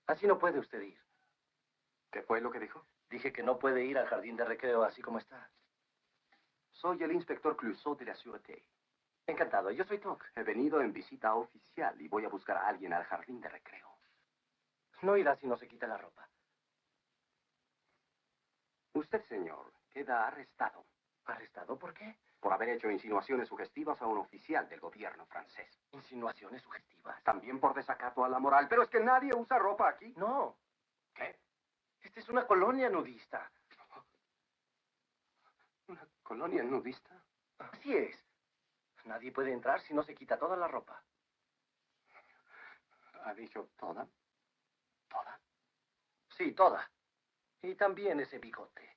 Así no puede usted ir. ¿Qué fue lo que dijo? Dije que no puede ir al jardín de recreo así como está. Soy el inspector Clouseau de la Sûreté. Encantado, yo soy Toc. He venido en visita oficial y voy a buscar a alguien al jardín de recreo. No irá si no se quita la ropa. Usted, señor, queda arrestado. ¿Arrestado por qué? Por haber hecho insinuaciones sugestivas a un oficial del gobierno francés. Insinuaciones sugestivas. También por desacato a la moral. Pero es que nadie usa ropa aquí. No. ¿Qué? Esta es una colonia nudista. ¿Una colonia nudista? Así es. Nadie puede entrar si no se quita toda la ropa. ¿Ha dicho toda? ¿Toda? Sí, toda. Y también ese bigote.